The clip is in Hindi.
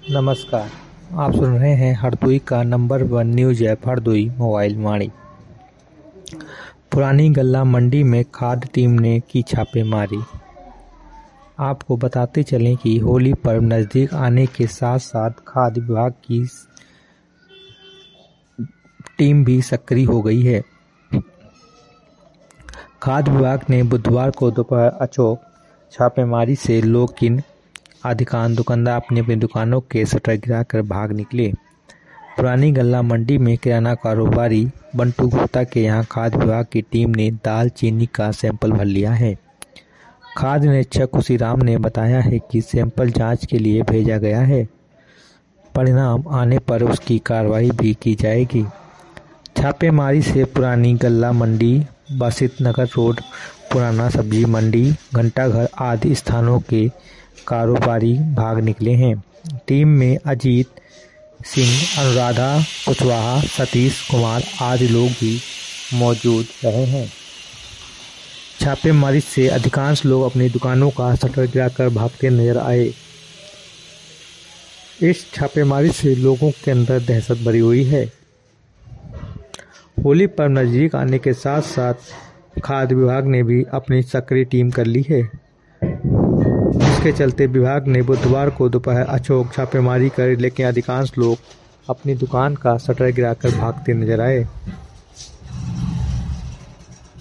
नमस्कार। आप सुन रहे हैं हरदोई का number 1 news app Hardoi mobile Vani. पुरानी गल्ला मंडी में खाद टीम ने की छापेमारी। आपको बताते चलें कि होली पर्व नजदीक आने के साथ साथ खाद्य विभाग की टीम भी सक्रिय हो गई है। खाद्य विभाग ने बुधवार को दोपहर अचोक छापेमारी से अधिकांश दुकानदार अपनी अपनी दुकानों के शटर गिराकर भाग निकले। पुरानी गल्ला मंडी में किराना कारोबारी बंटू गुप्ता के यहां खाद्य विभाग की टीम ने दाल चीनी का सैंपल भर लिया है। खाद्य निरीक्षक खुशीराम ने बताया है कि सैंपल जांच के लिए भेजा गया है। परिणाम आने पर उसकी कार्रवाई भी की जाएगी। छापेमारी से पुरानी गल्ला मंडी, बासित नगर रोड, पुराना सब्जी मंडी, घंटाघर आदि स्थानों के कारोबारी भाग निकले हैं। टीम में अजीत सिंह, अनुराधा कुशवाहा, सतीश कुमार आदि लोग भी मौजूद रहे हैं। छापेमारी से अधिकांश लोग अपनी दुकानों का शटर गिराकर भागते नजर आए। इस छापेमारी से लोगों के अंदर दहशत भरी हुई है। होली पर्व नजदीक आने के साथ साथ खाद्य विभाग ने भी अपनी सक्रिय टीम कर ली है। इसके चलते विभाग ने बुधवार को दोपहर अचोक छापेमारी कर, लेकिन अधिकांश लोग अपनी दुकान का शटर गिराकर भागते नजर आए।